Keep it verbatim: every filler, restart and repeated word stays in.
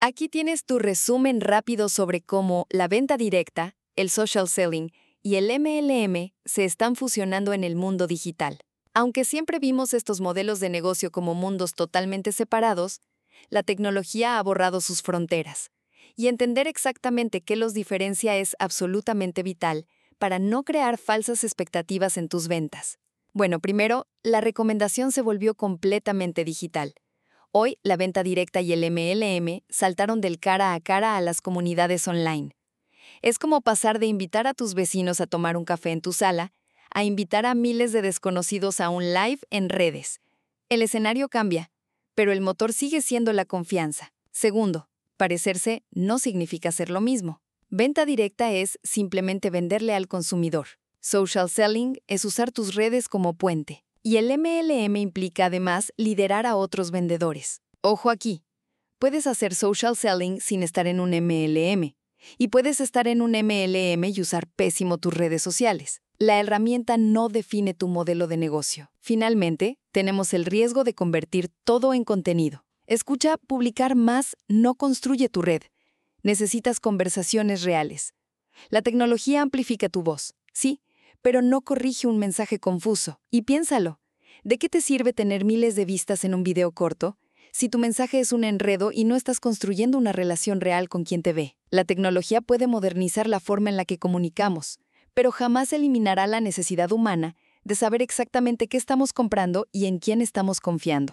Aquí tienes tu resumen rápido sobre cómo la venta directa, el social selling y el M L M se están fusionando en el mundo digital. Aunque siempre vimos estos modelos de negocio como mundos totalmente separados, la tecnología ha borrado sus fronteras. Y entender exactamente qué los diferencia es absolutamente vital para no crear falsas expectativas en tus ventas. Bueno, primero, la recomendación se volvió completamente digital. Hoy, la venta directa y el M L M saltaron del cara a cara a las comunidades online. Es como pasar de invitar a tus vecinos a tomar un café en tu sala a invitar a miles de desconocidos a un live en redes. El escenario cambia, pero el motor sigue siendo la confianza. Segundo, parecerse no significa ser lo mismo. Venta directa es simplemente venderle al consumidor. Social selling es usar tus redes como puente. Y el M L M implica además liderar a otros vendedores. Ojo aquí, puedes hacer social selling sin estar en un M L M. Y puedes estar en un M L M y usar pésimo tus redes sociales. La herramienta no define tu modelo de negocio. Finalmente, tenemos el riesgo de convertir todo en contenido. Escucha, publicar más no construye tu red. Necesitas conversaciones reales. La tecnología amplifica tu voz, sí, pero no corrige un mensaje confuso. Y piénsalo, ¿de qué te sirve tener miles de vistas en un video corto si tu mensaje es un enredo y no estás construyendo una relación real con quien te ve? La tecnología puede modernizar la forma en la que comunicamos, pero jamás eliminará la necesidad humana de saber exactamente qué estamos comprando y en quién estamos confiando.